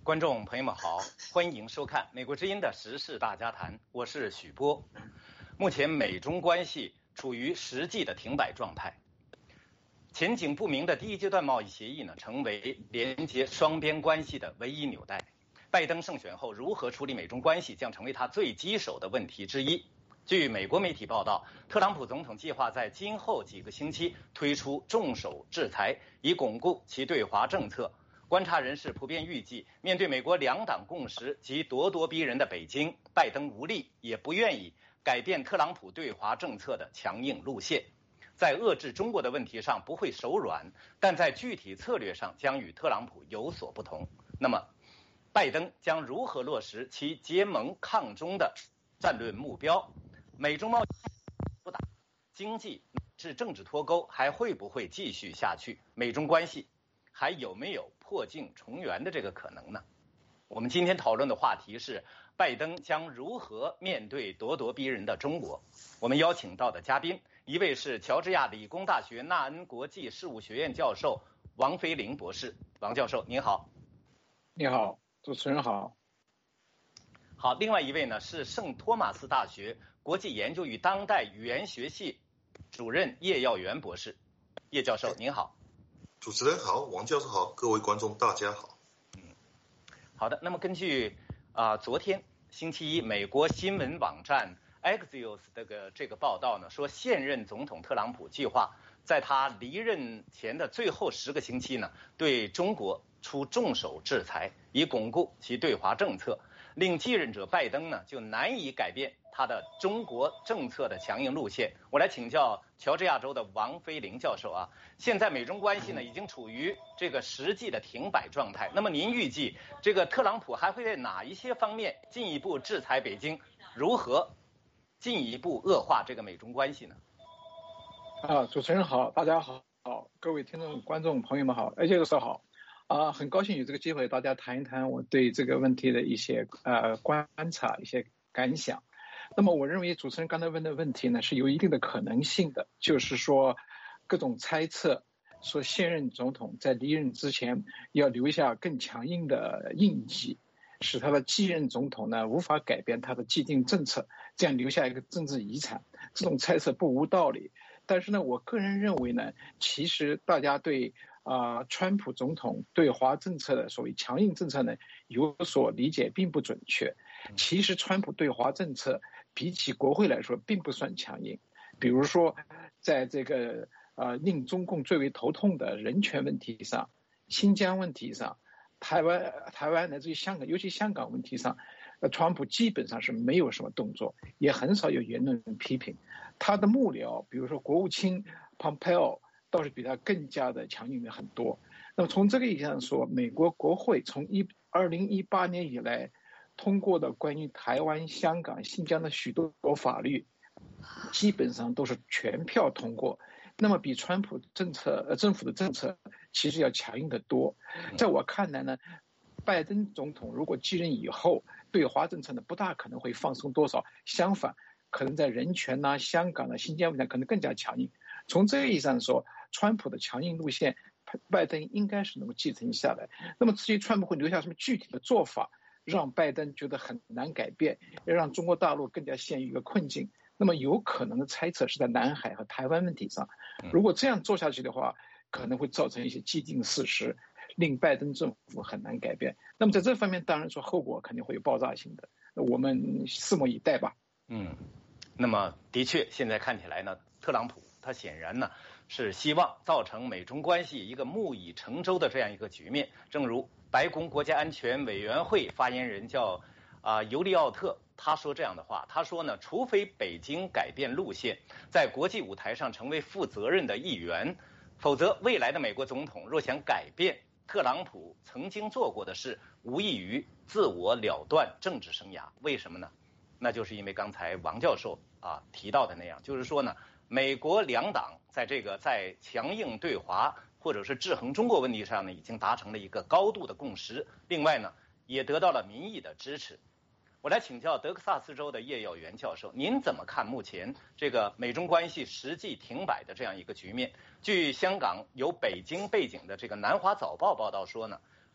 观众朋友们好，欢迎收看美国之音的时事大家谈，我是许波。目前美中关系处于实际的停摆状态，前景不明的第一阶段贸易协议呢，成为连接双边关系的唯一纽带。拜登胜选后如何处理美中关系，将成为他最棘手的问题之一。据美国媒体报道，特朗普总统计划在今后几个星期推出重手制裁，以巩固其对华政策。观察人士普遍预计，面对美国两党共识及咄咄逼人的北京，拜登无力也不愿意改变特朗普对华政策的强硬路线。在遏制中国的问题上不会手软，但在具体策略上将与特朗普有所不同。那么，拜登将如何落实其结盟抗中的战略目标？美中贸易不打，经济至政治脱钩还会不会继续下去？美中关系还有没有破镜重圆的这个可能呢？我们今天讨论的话题是拜登将如何面对咄咄逼人的中国。我们邀请到的嘉宾，一位是乔治亚理工大学纳恩国际事务学院教授王飞林博士。王教授您好。 你好，主持人好。 好，另外一位呢是圣托马斯大学国际研究与当代语言学系主任叶耀元博士。叶教授您好。 主持人好，王教授好，各位观众大家好。 好的，那么根据昨天星期一美国新闻网站 Axios 这个报道呢，说现任总统特朗普计划在他离任前的最后10个星期呢，对中国出重手制裁，以巩固其对华政策，令继任者拜登呢就难以改变他的中国政策的强硬路线。我来请教乔治亚州的王飞林教授啊，现在美中关系呢已经处于这个实际的停摆状态。那么您预计这个特朗普还会在哪一些方面进一步制裁北京？如何进一步恶化这个美中关系呢？ 主持人好，大家好，各位听众观众朋友们好，这个时候好。很高兴有这个机会，大家谈一谈我对这个问题的一些观察、一些感想。那么，我认为主持人刚才问的问题呢是有一定的可能性的，就是说各种猜测说现任总统在离任之前要留下更强硬的印记，使他的继任总统呢无法改变他的既定政策，这样留下一个政治遗产。这种猜测不无道理，但是呢，我个人认为呢，其实大家对川普总统对华政策的所谓强硬政策呢有所理解并不准确。其实川普对华政策比起国会来说并不算强硬，比如说在这个令中共最为头痛的人权问题上、新疆问题上、台湾乃至于香港，尤其香港问题上，川普基本上是没有什么动作，也很少有言论批评。他的幕僚，比如说国务卿 Pompeo，倒是比他更加的强硬的很多。那么从这个意义上说，美国国会从2018年以来通过的关于台湾、香港、新疆的许多法律，基本上都是全票通过。那么比川普政府的政策其实要强硬得多。在我看来呢，拜登总统如果继任以后，对华政策呢不大可能会放松多少，相反，可能在人权香港新疆问题可能更加强硬。从这个意义上说，川普的强硬路线，拜登应该是能够继承下来。那么至于川普会留下什么具体的做法，让拜登觉得很难改变，要让中国大陆更加陷于一个困境，那么有可能的猜测是在南海和台湾问题上。如果这样做下去的话，可能会造成一些既定事实，令拜登政府很难改变。那么在这方面，当然说后果肯定会有爆炸性的，我们拭目以待吧。 那么的确，现在看起来呢，特朗普他显然呢是希望造成美中关系一个木已成舟的这样一个局面。正如白宫国家安全委员会发言人叫尤利奥特他说这样的话，他说呢，除非北京改变路线，在国际舞台上成为负责任的一员，否则未来的美国总统若想改变特朗普曾经做过的事，无异于自我了断政治生涯。为什么呢？那就是因为刚才王教授提到的那样，就是说呢，美国两党在强硬对华或者是制衡中国问题上呢，已经达成了一个高度的共识。另外呢，也得到了民意的支持。我来请教德克萨斯州的叶耀元教授，您怎么看目前这个美中关系实际停摆的这样一个局面？据香港有北京背景的这个南华早报报道说呢，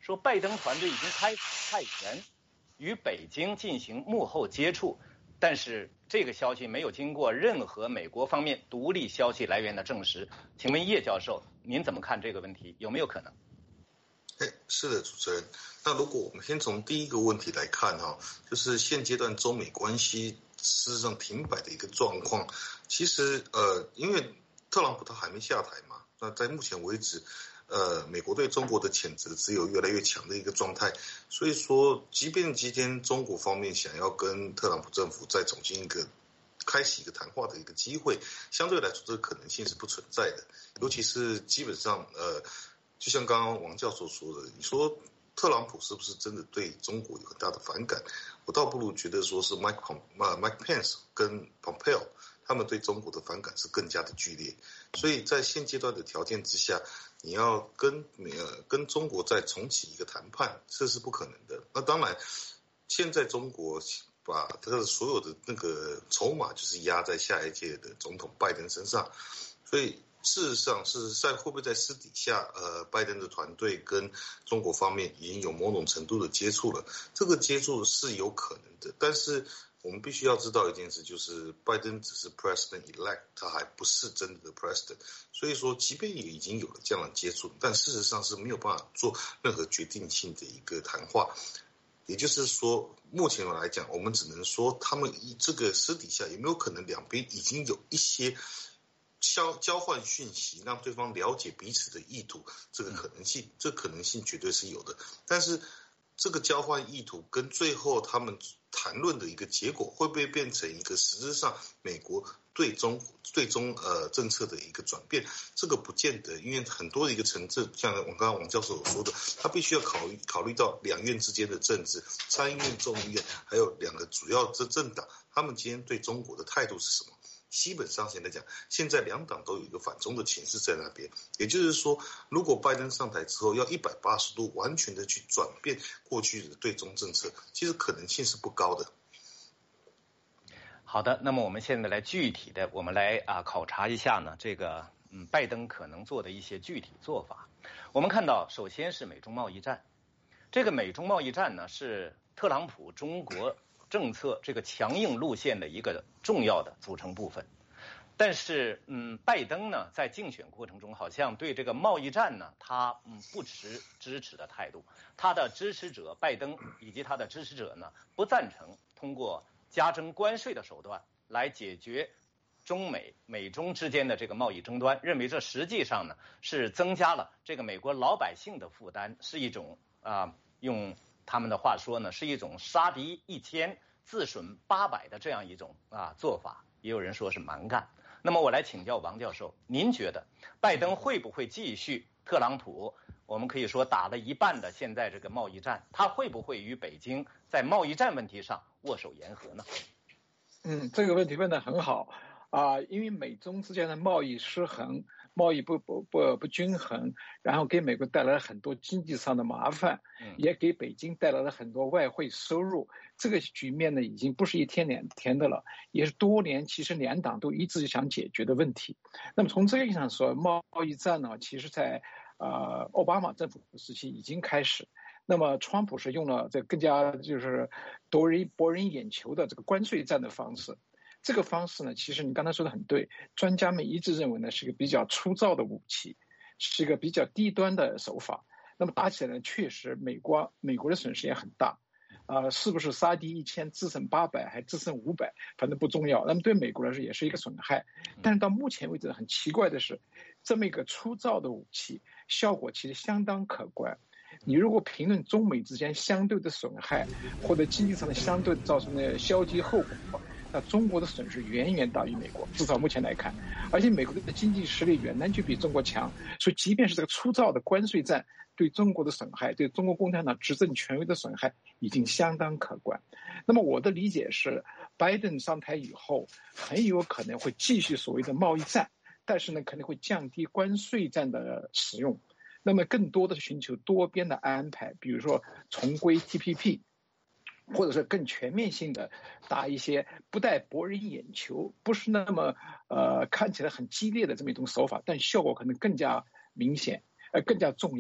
说拜登团队已经开始派员与北京进行幕后接触，但是这个消息没有经过任何美国方面独立消息来源的证实。请问叶教授，您怎么看这个问题？有没有可能？ 是的，主持人。那如果我们先从第一个问题来看就是现阶段中美关系事实上停摆的一个状况，其实因为特朗普他还没下台嘛，那在目前为止，美国对中国的谴责只有越来越强的一个状态，所以说，即便今天中国方面想要跟特朗普政府再重新开启一个谈话的一个机会，相对来说这个可能性是不存在的，尤其是基本上就像刚刚王教授说的，你说特朗普是不是真的对中国有很大的反感？我倒不如觉得说是 Mike Pence 跟 Pompeo 他们对中国的反感是更加的剧烈，所以在现阶段的条件之下，你要跟中国再重启一个谈判，这是不可能的。那当然，现在中国把他的所有的那个筹码就是压在下一届的总统拜登身上，所以事实上是会不会在私底下拜登的团队跟中国方面已经有某种程度的接触了，这个接触是有可能的，但是我们必须要知道一件事，就是拜登只是 President elect， 他还不是真的 President， 所以说即便也已经有了这样的接触，但事实上是没有办法做任何决定性的一个谈话。也就是说，目前来讲，我们只能说他们这个私底下有没有可能两边已经有一些交换讯息，让对方了解彼此的意图，这个可能性绝对是有的。但是这个交换意图跟最后他们谈论的一个结果，会不会变成一个实质上美国对中政策的一个转变？这个不见得，因为很多的一个层次，像我刚刚王教授所说的，他必须要考虑到两院之间的政治，参议院、众议院，还有两个主要政党，他们今天对中国的态度是什么？基本上现在讲，现在两党都有一个反中的情势在那边，也就是说，如果拜登上台之后要180度完全的去转变过去的对中政策，其实可能性是不高的。 好的，那么我们现在来具体的，我们来考察一下呢这个拜登可能做的一些具体做法。我们看到，首先是美中贸易战，这个美中贸易战呢是特朗普中国政策这个强硬路线的一个重要的组成部分。但是拜登呢在竞选过程中好像对这个贸易战呢他不持支持的态度，他的支持者拜登以及他的支持者呢不赞成通过加征关税的手段来解决美中之间的这个贸易争端，认为这实际上呢是增加了这个美国老百姓的负担，是一种用他们的话说呢，是一种杀敌1000自损800的这样一种做法，也有人说是蛮干。那么我来请教王教授，您觉得拜登会不会继续特朗普我们可以说打了一半的现在这个贸易战，他会不会与北京在贸易战问题上握手言和呢？ 这个问题问得很好因为美中之间的贸易失衡，贸易不均衡，然后给美国带来了很多经济上的麻烦，也给北京带来了很多外汇收入。这个局面呢，已经不是一天两天的了，也是多年其实两党都一直想解决的问题。那么从这个意义上说，贸易战呢，其实在奥巴马政府时期已经开始。那么川普是用了这更加就是博人眼球的这个关税战的方式。这个方式呢，其实你刚才说的很对，专家们一致认为呢是一个比较粗糙的武器，是一个比较低端的手法。那么打起来呢，确实美国的损失也很大，是不是杀敌1000自损800还自损500，反正不重要。那么对美国来说也是一个损害。但是到目前为止很奇怪的是，这么一个粗糙的武器，效果其实相当可观。你如果评论中美之间相对的损害，或者经济上的相对造成的消极后果，那中国的损失远远大于美国，至少目前来看。而且美国的经济实力远远就比中国强，所以即便是这个粗糙的关税战对中国的损害，对中国共产党执政权威的损害已经相当可观。那么我的理解是，拜登上台以后很有可能会继续所谓的贸易战，但是呢可能会降低关税战的使用，那么更多的是寻求多边的安排，比如说重归 TPP， 或者是更全面性的打一些不带博人眼球，不是那么看起来很激烈的这么一种手法，但效果可能更加明显，更加重要。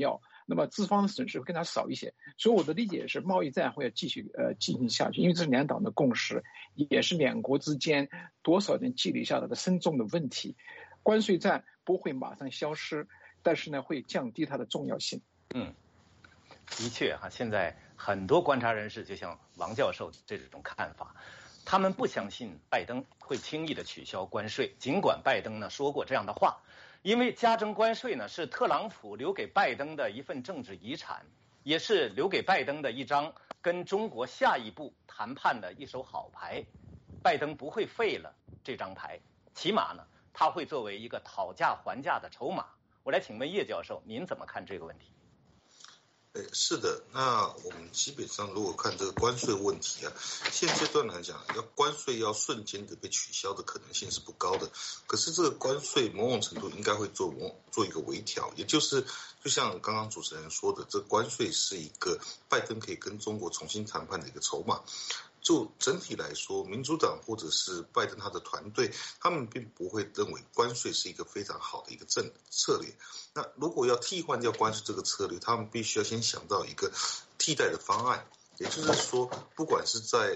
那么资方的损失会更加少一些。所以我的理解是，贸易战会继续进行下去，因为这是两党的共识，也是两国之间多少年积累下来的深重的问题。关税战不会马上消失，但是呢，会降低它的重要性。 的确哈，现在很多观察人士就像王教授这种看法，他们不相信拜登会轻易的取消关税，尽管拜登呢说过这样的话，因为加征关税呢是特朗普留给拜登的一份政治遗产，也是留给拜登的一张跟中国下一步谈判的一手好牌。拜登不会废了这张牌，起码呢他会作为一个讨价还价的筹码。我来请问叶教授，您怎么看这个问题？ 是的，那我们基本上如果看这个关税问题啊，现阶段来讲，关税要瞬间的被取消的可能性是不高的。可是这个关税某种程度应该会做一个微调，也就是就像刚刚主持人说的，这关税是一个拜登可以跟中国重新谈判的一个筹码。就整体来说，民主党或者是拜登他的团队，他们并不会认为关税是一个非常好的一个策略。那如果要替换掉关税这个策略，他们必须要先想到一个替代的方案。也就是说，不管是在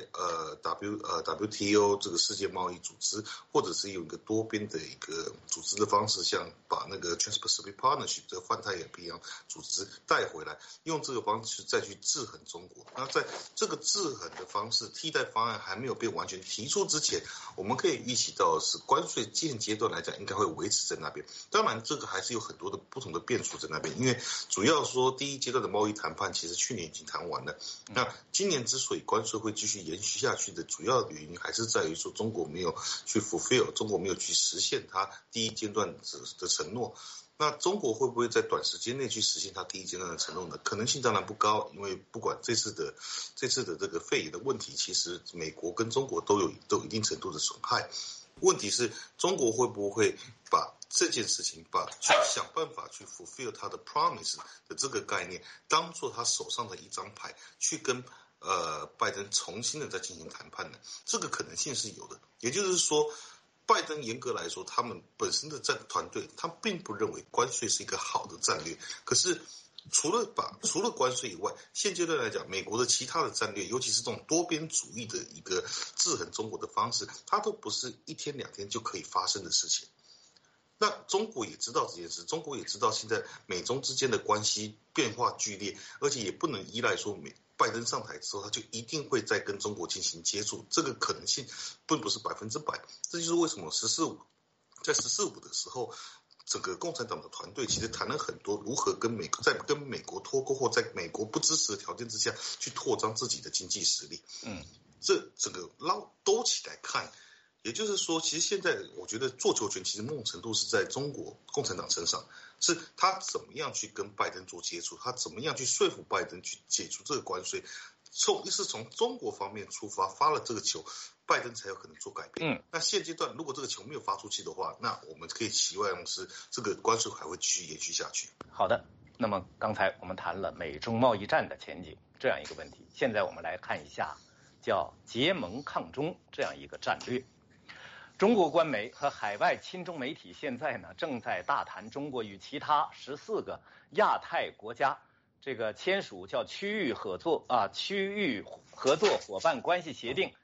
WTO 这个世界贸易组织，或者是用一个多边的一个组织的方式，像把那个 Trans-Pacific Partnership 这个环太平洋组织带回来，用这个方式再去制衡中国。那在这个制衡的方式替代方案还没有被完全提出之前，我们可以预期到的是关税现阶段来讲应该会维持在那边。当然，这个还是有很多的不同的变数在那边，因为主要说第一阶段的贸易谈判其实去年已经谈完了。那今年之所以关税会继续延续下去的主要原因，还是在于说中国没有去 fulfill， 中国没有去实现它第一阶段的承诺。那中国会不会在短时间内去实现它第一阶段的承诺呢？可能性当然不高，因为不管这次的这个肺炎的问题，其实美国跟中国都有一定程度的损害。问题是中国会不会把这件事情去想办法去 fulfill 它的 promise 的这个概念，当做他手上的一张牌，去跟拜登重新的再进行谈判呢？这个可能性是有的。也就是说，拜登严格来说，他们本身的团队，他并不认为关税是一个好的战略。可是除了关税以外，现阶段来讲，美国的其他的战略，尤其是这种多边主义的一个制衡中国的方式，它都不是一天两天就可以发生的事情。那中国也知道这件事，中国也知道现在美中之间的关系变化剧烈，而且也不能依赖说拜登上台之后他就一定会再跟中国进行接触，这个可能性并不是100%。这就是为什么在十四五的时候，整个共产党的团队其实谈了很多如何在跟美国脱钩，或在美国不支持的条件之下去扩张自己的经济实力。这整个兜起来看，也就是说，其实现在我觉得做球权其实某种程度是在中国共产党身上，是他怎么样去跟拜登做接触，他怎么样去说服拜登去解除这个关税，是从中国方面出发了这个球，拜登才有可能做改变。那现阶段如果这个球没有发出去的话，那我们可以期望是这个关税还会继续延续下去。 好的，那么刚才我们谈了美中贸易战的前景这样一个问题，现在我们来看一下叫结盟抗中这样一个战略。中国官媒和海外亲中媒体现在呢正在大谈中国与其他14个亚太国家这个签署叫区域合作伙伴关系协定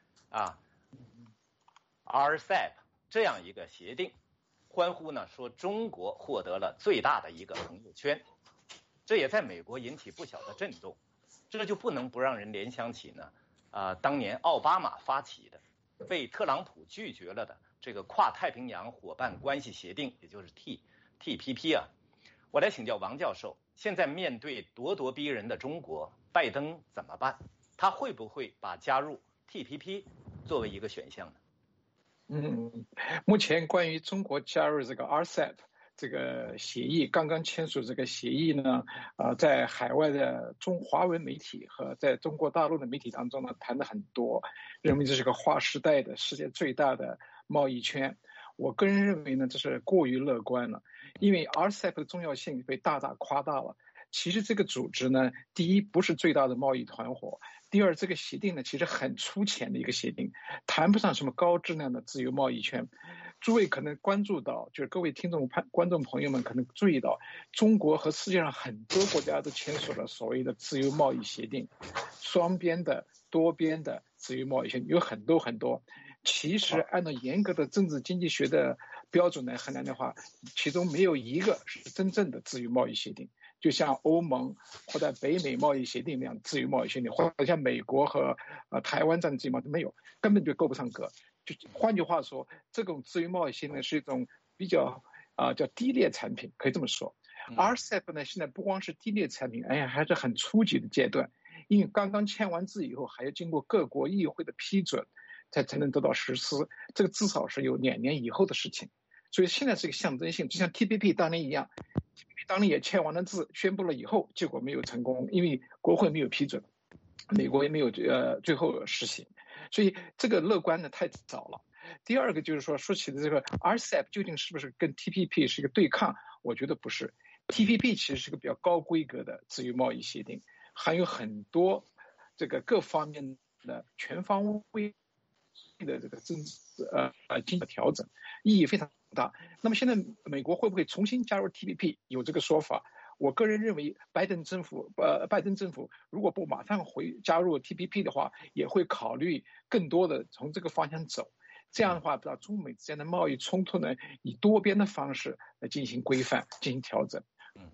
RCEP 这样一个协定，欢呼呢说中国获得了最大的一个朋友圈，这也在美国引起不小的震动。这就不能不让人联想起呢当年奥巴马发起的被特朗普拒绝了的这个跨太平洋伙伴关系协定，也就是 TPP 啊。我来请教王教授，现在面对咄咄逼人的中国，拜登怎么办？他会不会把加入 TPP 作为一个选项呢？ 目前关于中国加入这个 RCEP 这个协议，刚刚签署这个协议呢，在海外的华文媒体和在中国大陆的媒体当中呢，谈的很多，认为这是个划时代的世界最大的贸易圈。我个人认为呢，这是过于乐观了，因为 RCEP 的重要性被大大夸大了。其实这个组织呢，第一不是最大的贸易团伙，第二这个协定呢其实很粗浅的一个协定，谈不上什么高质量的自由贸易圈。 诸位可能关注到，就是各位观众朋友们可能注意到，中国和世界上很多国家都签署了所谓的自由贸易协定，双边的、多边的自由贸易协定有很多很多。其实按照严格的政治经济学的标准来衡量的话，其中没有一个是真正的自由贸易协定。就像欧盟或者北美贸易协定那样自由贸易协定，或者像美国和台湾这样的自由贸易没有，根本就够不上格。就换句话说，这种自由贸易协定是一种比较叫低劣产品，可以这么说。RCEP 呢，现在不光是低劣产品，还是很初级的阶段，因为刚刚签完字以后，还要经过各国议会的批准，才能得到实施。这个至少是有2年以后的事情，所以现在是一个象征性，就像 TPP 当年一样。当年也签完了字，宣布了以后，结果没有成功，因为国会没有批准，美国也没有最后实行，所以这个乐观的太早了。第二个就是说起的这个 RCEP 究竟是不是跟 TPP 是一个对抗？我觉得不是。TPP 其实是个比较高规格的自由贸易协定，含有很多这个各方面的全方位的这个政治经济调整，意义非常大。那么现在美国会不会重新加入 TPP？ 有这个说法。我个人认为，拜登政府如果不马上加入 TPP 的话，也会考虑更多的从这个方向走。这样的话，把中美之间的贸易冲突呢，以多边的方式来进行规范、进行调整。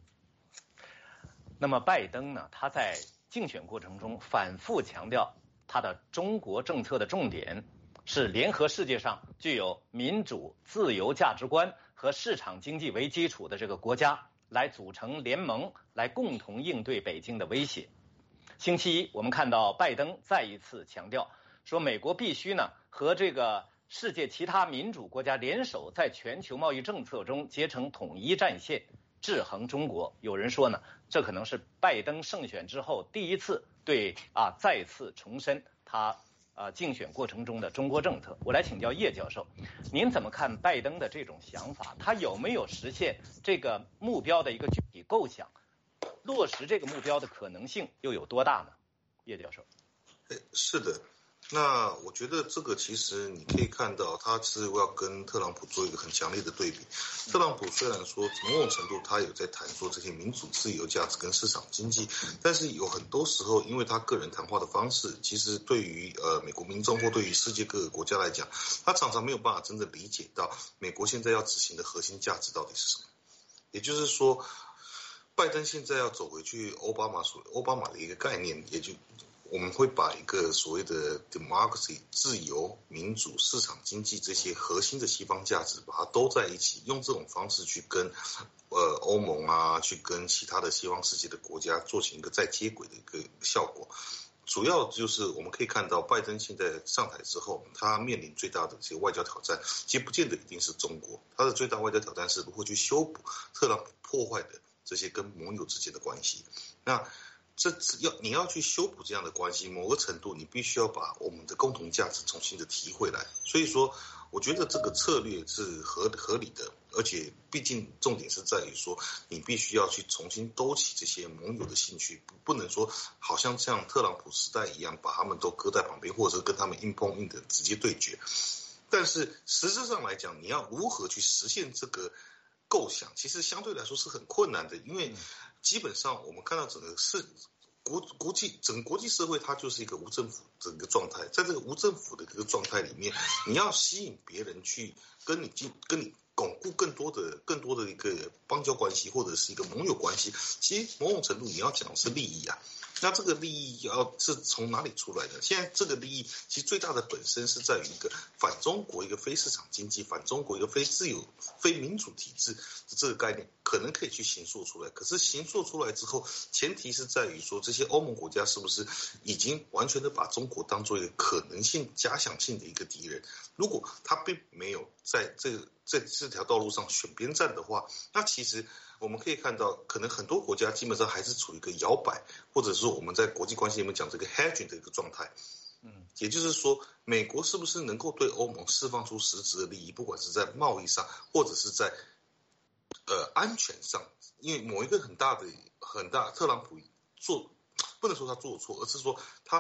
那么拜登呢，他在竞选过程中反复强调，他的中国政策的重点是联合世界上具有民主、自由价值观和市场经济为基础的这个国家，来组成联盟，来共同应对北京的威胁。星期一，我们看到拜登再一次强调说，美国必须呢和这个世界其他民主国家联手，在全球贸易政策中结成统一战线，制衡中国。有人说呢，这可能是拜登胜选之后第一次再次重申他竞选过程中的中国政策。我来请教叶教授，您怎么看拜登的这种想法？他有没有实现这个目标的一个具体构想？落实这个目标的可能性又有多大呢？叶教授。 是的。那我觉得这个其实你可以看到，他是要跟特朗普做一个很强烈的对比。特朗普虽然说某种程度他有在谈说这些民主、自由价值跟市场经济，但是有很多时候，因为他个人谈话的方式，其实对于美国民众或对于世界各个国家来讲，他常常没有办法真的理解到美国现在要执行的核心价值到底是什么。也就是说，拜登现在要走回去奥巴马的一个概念，也就我们会把一个所谓的 democracy 自由、民主、市场经济这些核心的西方价值，把它都在一起，用这种方式去跟欧盟去跟其他的西方世界的国家做成一个再接轨的一个效果。主要就是我们可以看到，拜登现在上台之后，他面临最大的这些外交挑战，其实不见得一定是中国，他的最大外交挑战是如何去修补特朗普破坏的这些跟盟友之间的关系。那你要去修补这样的关系，某个程度你必须要把我们的共同价值重新的提回来。所以说，我觉得这个策略是合理的，而且毕竟重点是在于说，你必须要去重新兜起这些盟友的兴趣，不能说好像像特朗普时代一样，把他们都搁在旁边，或者跟他们硬碰硬的直接对决。但是实质上来讲，你要如何去实现这个构想，其实相对来说是很困难的，因为基本上我们看到整个整个国际社会它就是一个无政府的一个状态，在这个无政府的一个状态里面，你要吸引别人去跟你巩固更多的一个邦交关系或者是一个盟友关系，其实某种程度你要讲的是利益啊。那这个利益是从哪里出来的？现在这个利益其实最大的本身是在于一个反中国、一个非市场经济、反中国、一个非自由、非民主体制的这个概念，可能可以去形塑出来。可是形塑出来之后，前提是在于说这些欧盟国家是不是已经完全的把中国当作一个可能性、假想性的一个敌人？如果他并没有在这条道路上选边站的话，那其实我们可以看到，可能很多国家基本上还是处于一个摇摆，或者说我们在国际关系里面讲这个 hedging 的一个状态。也就是说，美国是不是能够对欧盟释放出实质的利益，不管是在贸易上，或者是在安全上？因为某一个很大，特朗普不能说他做错，而是说他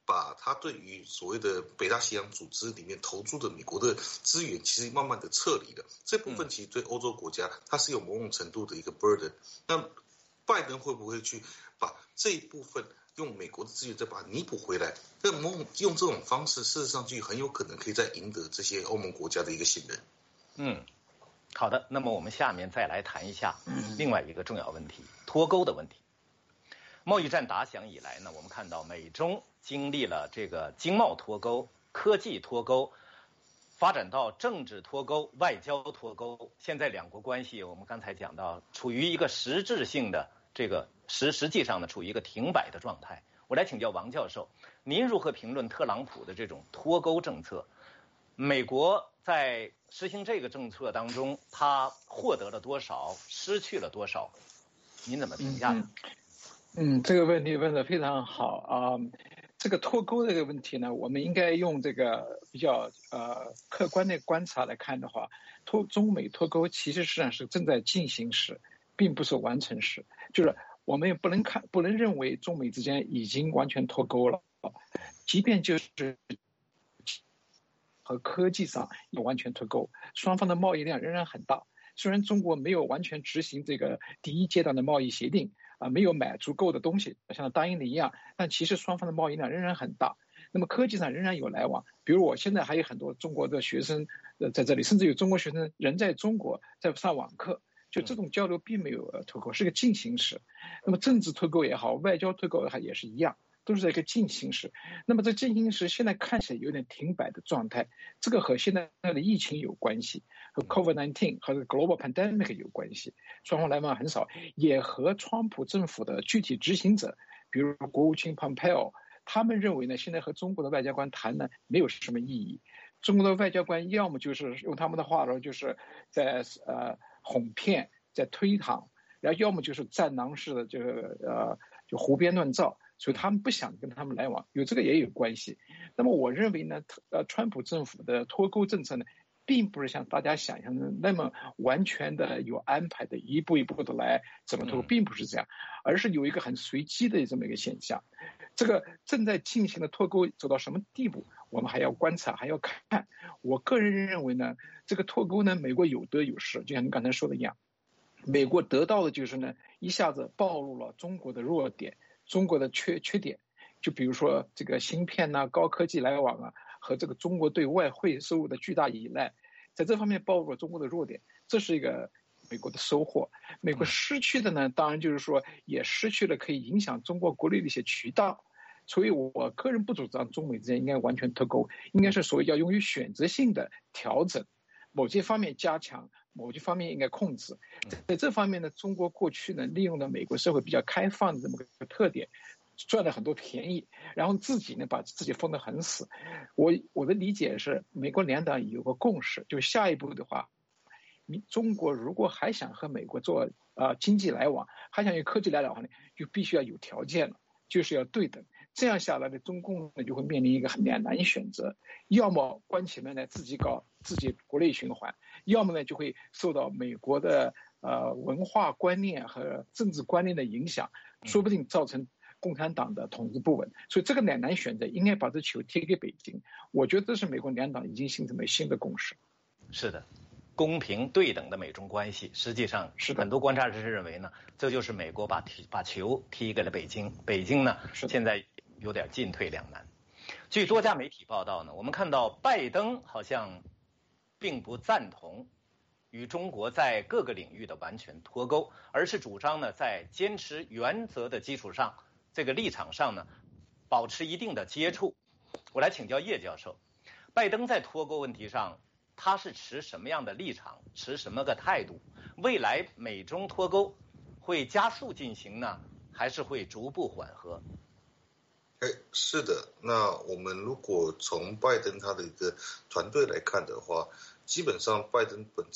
把他对于所谓的北大西洋组织里面投注的美国的资源，其实慢慢的撤离了。这部分其实对欧洲国家它是有某种程度的一个 burden。那拜登会不会去把这一部分用美国的资源再把它弥补回来？用这种方式，事实上就很有可能可以再赢得这些欧盟国家的一个信任。 好的。那么我们下面再来谈一下另外一个重要问题——脱钩的问题。贸易战打响以来呢，我们看到美中经历了这个经贸脱钩、科技脱钩，发展到政治脱钩、外交脱钩。现在两国关系，我们刚才讲到，处于一个实质性的这个实际上呢，处于一个停摆的状态。我来请教王教授，您如何评论特朗普的这种脱钩政策？美国在实行这个政策当中，他获得了多少，失去了多少？您怎么评价呢？ 这个问题问得非常好啊。这个脱钩这个问题呢，我们应该用这个比较客观的观察来看的话，中美脱钩其实实际上是正在进行时，并不是完成时。就是我们也不能认为中美之间已经完全脱钩了，即便就是和科技上也完全脱钩，双方的贸易量仍然很大。虽然中国没有完全执行这个第一阶段的贸易协定没有买足够的东西，像答应的一样，但其实双方的贸易量仍然很大。那么科技上仍然有来往，比如我现在还有很多中国的学生在这里，甚至有中国学生人在中国在上网课，就这种交流并没有脱钩，是个进行时。那么政治脱钩也好，外交脱钩也好，也是一样，都是在一个进行时。那么这进行时现在看起来有点停摆的状态，这个和现在的疫情有关系，和 COVID-19 和 Global Pandemic 有关系，双方来往很少，也和川普政府的具体执行者，比如国务卿 Pompeo， 他们认为呢，现在和中国的外交官谈呢没有什么意义。中国的外交官要么就是用他们的话说，就是在哄骗，在推搪，然后要么就是战狼式的就胡编乱造。所以他们不想跟他们来往，有这个也有关系。那么我认为呢，川普政府的脱钩政策呢，并不是像大家想象的那么完全的有安排的，一步一步的来怎么脱钩，并不是这样，而是有一个很随机的这么一个现象。这个正在进行的脱钩走到什么地步，我们还要观察，还要看。我个人认为呢，这个脱钩呢，美国有得有失，就像你刚才说的一样，美国得到的就是呢，一下子暴露了中国的弱点。中国的缺点，就比如说这个芯片高科技来往和这个中国对外汇收入的巨大依赖，在这方面暴露了中国的弱点，这是一个美国的收获。美国失去的呢，当然就是说也失去了可以影响中国国内的一些渠道。所以我个人不主张中美之间应该完全脱钩，应该是所谓要用于选择性的调整，某些方面加强，某些方面应该控制。在这方面呢，中国过去呢利用了美国社会比较开放的这么个特点，赚了很多便宜，然后自己呢把自己封得很死。我的理解是，美国两党有个共识，就下一步的话，中国如果还想和美国做经济来往，还想有科技来往呢，就必须要有条件了，就是要对等。这样下来的中共呢就会面临一个很两难选择，要么关起门来自己搞自己国内循环，要么呢就会受到美国的文化观念和政治观念的影响，说不定造成共产党的统治不稳。所以这个两难选择应该把这球贴给北京，我觉得这是美国两党已经形成了新的共识。 是的，公平对等的美中关系，实际上很多观察人士认为呢，这就是美国把球踢给了北京，北京呢现在有点进退两难。据多家媒体报道呢，我们看到拜登好像并不赞同与中国在各个领域的完全脱钩，而是主张呢在坚持原则的基础上，这个立场上呢保持一定的接触。我来请教叶教授，拜登在脱钩问题上他是持什么样的立场，持什么个态度？未来美中脱钩会加速进行呢，还是会逐步缓和？ 是的，那我们如果从拜登他的一个团队来看的话，基本上拜登本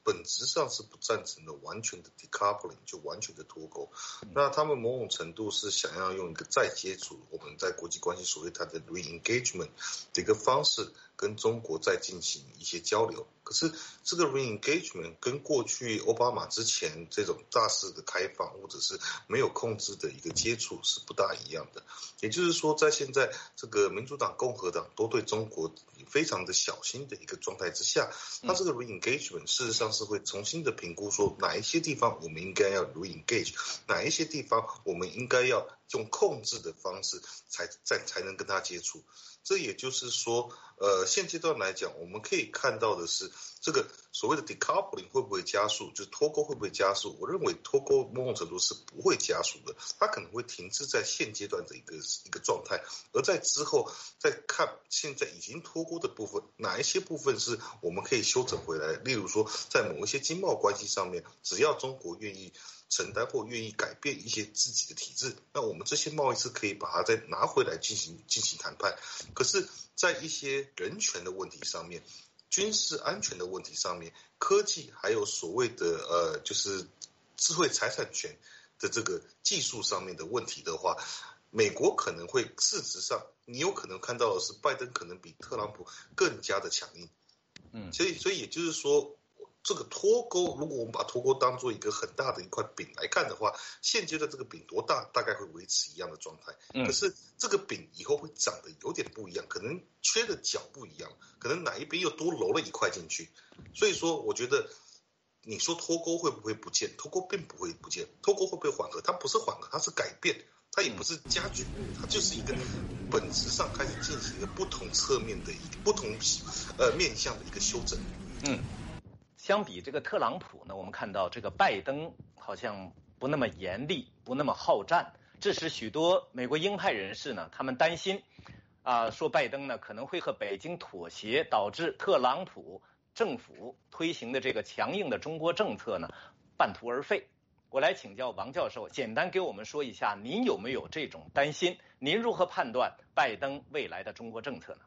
本质上是不赞成的完全的 decoupling， 就完全的脱钩。那他们某种程度是想要用一个再接触，我们在国际关系所谓它的 re-engagement 的一个方式，跟中国再进行一些交流。可是这个 re-engagement 跟过去奥巴马之前这种大肆的开放或者是没有控制的一个接触是不大一样的。也就是说，在现在这个民主党、共和党都对中国非常的小心的一个状态之下，它这个 re-engagement 事实上是会重新的评估说哪一些地方我们应该要 re-engage， 哪一些地方我们应该要用控制的方式才能跟他接触。这也就是说，现阶段来讲，我们可以看到的是，这个所谓的 decoupling 会不会加速，就是脱钩会不会加速？我认为脱钩某种程度是不会加速的，它可能会停滞在现阶段的一个状态，而在之后再看现在已经脱钩的部分，哪一些部分是我们可以修整回来？例如说，在某一些经贸关系上面，只要中国愿意承担或愿意改变一些自己的体制，那我们这些贸易是可以把它再拿回来进行谈判。可是，在一些人权的问题上面、军事安全的问题上面、科技还有所谓的就是智慧财产权的这个技术上面的问题的话，美国可能会事实上，你有可能看到的是，拜登可能比特朗普更加的强硬。所以也就是说，这个脱钩，如果我们把脱钩当做一个很大的一块饼来看的话，现阶段这个饼多大，大概会维持一样的状态。可是这个饼以后会长得有点不一样，可能缺的角不一样，可能哪一边又多揉了一块进去。所以说，我觉得你说脱钩会不会不见？脱钩并不会不见，脱钩会不会缓和？它不是缓和，它是改变。它也不是加剧，它就是一个本质上开始进行一个不同侧面的一个不同面向的一个修正。 相比这个特朗普呢，我们看到这个拜登好像不那么严厉，不那么好战，致使许多美国鹰派人士呢，他们担心说拜登呢可能会和北京妥协，导致特朗普政府推行的这个强硬的中国政策呢半途而废。我来请教王教授，简单给我们说一下，您有没有这种担心？您如何判断拜登未来的中国政策呢？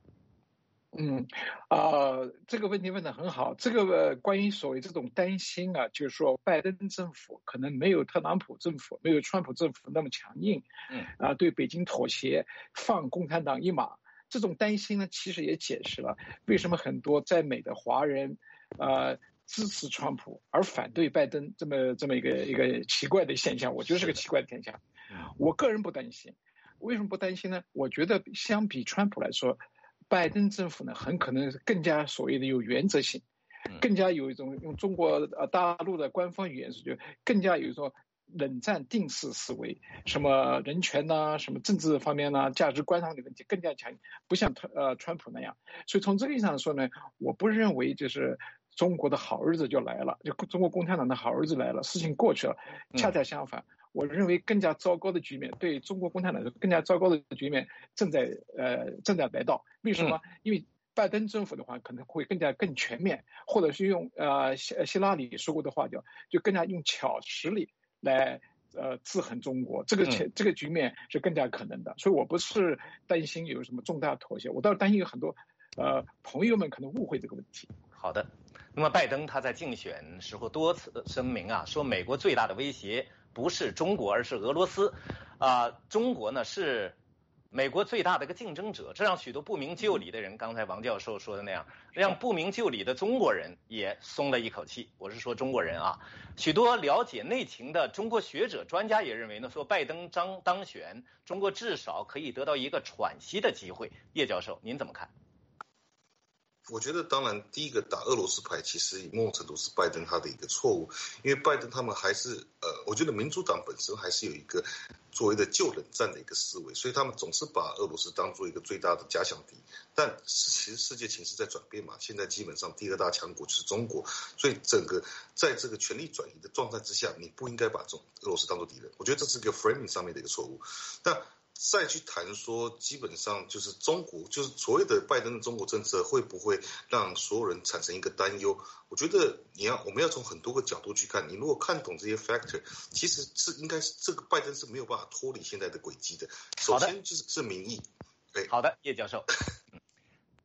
这个问题问得很好。这个关于所谓这种担心啊，就是说拜登政府可能没有特朗普政府、没有川普政府那么强硬，对北京妥协，放共产党一马。这种担心呢，其实也解释了为什么很多在美的华人，支持川普而反对拜登这么一个奇怪的现象。我觉得是个奇怪的现象。我个人不担心。为什么不担心呢？我觉得相比川普来说，拜登政府呢很可能更加所谓的有原则性，更加有一种用中国大陆的官方语言是就更加有一种冷战定式思维，什么人权呐、什么政治方面呐、价值观上的问题更加强，不像川普那样。所以从这个意义上说呢，我不认为就是中国的好日子就来了，就中国共产党的好日子来了，事情过去了。恰恰相反，我认为更加糟糕的局面，对中国共产党来说更加糟糕的局面正在来到。为什么？因为拜登政府的话可能会更全面，或者是用希拉里说过的话就更加用实力来制衡中国。这个局面是更加可能的。所以我不是担心有什么重大妥协，我倒是担心有很多朋友们可能误会这个问题。 好的。那么拜登他在竞选时候多次声明说美国最大的威胁不是中国，而是俄罗斯。中国呢是美国最大的一个竞争者，这让许多不明就里的人，刚才王教授说的那样，让不明就里的中国人也松了一口气。我是说中国人许多了解内情的中国学者专家也认为呢，说拜登当选，中国至少可以得到一个喘息的机会。叶教授您怎么看？ 我觉得当然第一个打俄罗斯牌其实某种程度是拜登他的一个错误，因为拜登他们还是我觉得民主党本身还是有一个所谓的旧冷战的一个思维，所以他们总是把俄罗斯当做一个最大的假想敌。但其实世界情势在转变嘛，现在基本上第二大强国就是中国，所以整个在这个权力转移的状态之下，你不应该把俄罗斯当作敌人。我觉得这是一个 framing 上面的一个错误。但再去谈说，基本上就是中国，就是所谓的拜登的中国政策会不会让所有人产生一个担忧？我觉得我们要从很多个角度去看。你如果看懂这些 factor， 其实是应该是这个拜登是没有办法脱离现在的轨迹的。首先就是民意。 好的，叶教授。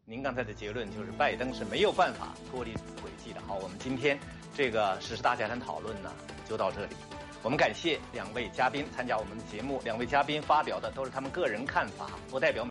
您刚才的结论就是拜登是没有办法脱离轨迹的。好，我们今天这个时事大家谈讨论呢就到这里。我们感谢2位嘉宾参加我们的节目，2位嘉宾发表的都是他们个人看法，不代表